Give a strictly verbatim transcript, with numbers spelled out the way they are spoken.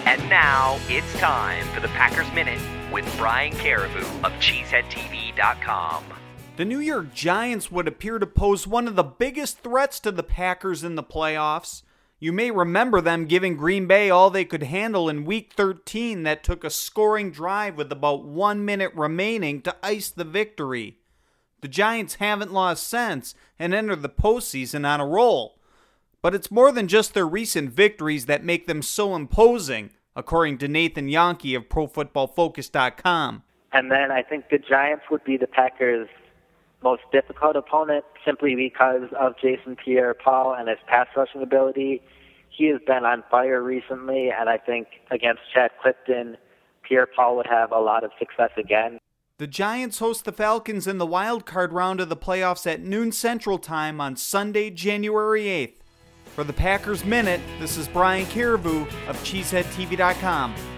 And now it's time for the Packers Minute with Brian Caribou of Cheesehead T V dot com. The New York Giants would appear to pose one of the biggest threats to the Packers in the playoffs. You may remember them giving Green Bay all they could handle in Week thirteen that took a scoring drive with about one minute remaining to ice the victory. The Giants haven't lost since and entered the postseason on a roll. But it's more than just their recent victories that make them so imposing, according to Nathan Jahnke of Pro Football Focus dot com. And then I think the Giants would be the Packers' most difficult opponent simply because of Jason Pierre-Paul and his pass rushing ability. He has been on fire recently, and I think against Chad Clifton, Pierre-Paul would have a lot of success again. The Giants host the Falcons in the wild card round of the playoffs at noon Central Time on Sunday, January eighth. For the Packers Minute, this is Brian Caribou of Cheesehead T V dot com.